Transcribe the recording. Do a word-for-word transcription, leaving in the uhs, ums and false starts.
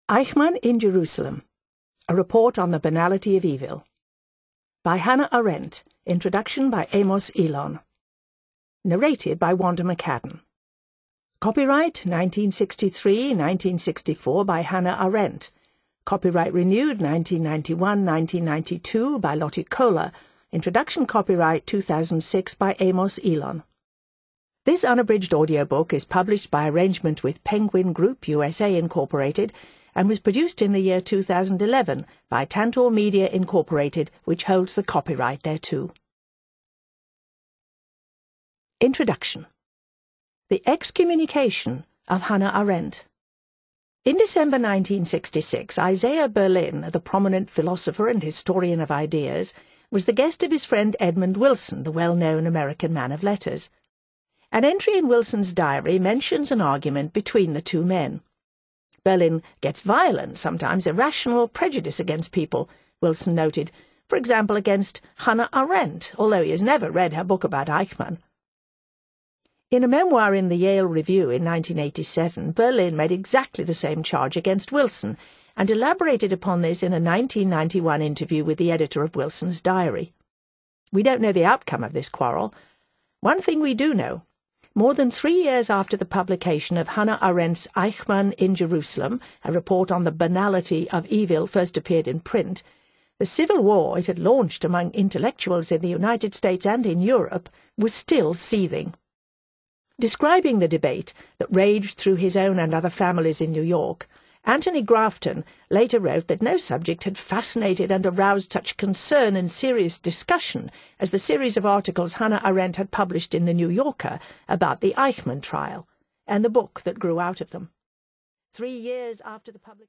Eichmann in Jerusalem, A Report on the Banality of Evil. By Hannah Arendt. Introduction by Amos Elon. Narrated by Wanda McCadden. Copyright nineteen sixty-three to nineteen sixty-four by Hannah Arendt. Copyright renewed nineteen ninety-one to nineteen ninety-two by Lottie Kohler. Introduction copyright two thousand six by Amos Elon. This unabridged audiobook is published by arrangement with Penguin Group U S A Incorporated and was produced in the year two thousand eleven by Tantor Media Incorporated, which holds the copyright thereto. Introduction. The Excommunication of Hannah Arendt. In December nineteen sixty-six, Isaiah Berlin, the prominent philosopher and historian of ideas, was the guest of his friend Edmund Wilson, the well-known American man of letters. An entry in Wilson's diary mentions an argument between the two men. Berlin gets violent, sometimes irrational prejudice against people, Wilson noted, for example against Hannah Arendt, although he has never read her book about Eichmann. In a memoir in the Yale Review in nineteen eighty-seven, Berlin made exactly the same charge against Wilson, and elaborated upon this in a nineteen ninety-one interview with the editor of Wilson's diary. We don't know the outcome of this quarrel. One thing we do know. More than three years after the publication of Hannah Arendt's Eichmann in Jerusalem, a report on the banality of evil, first appeared in print, the civil war it had launched among intellectuals in the United States and in Europe was still seething. Describing the debate that raged through his own and other families in New York, Anthony Grafton later wrote that no subject had fascinated and aroused such concern and serious discussion as the series of articles Hannah Arendt had published in The New Yorker about the Eichmann trial, and the book that grew out of them. Three years after the publication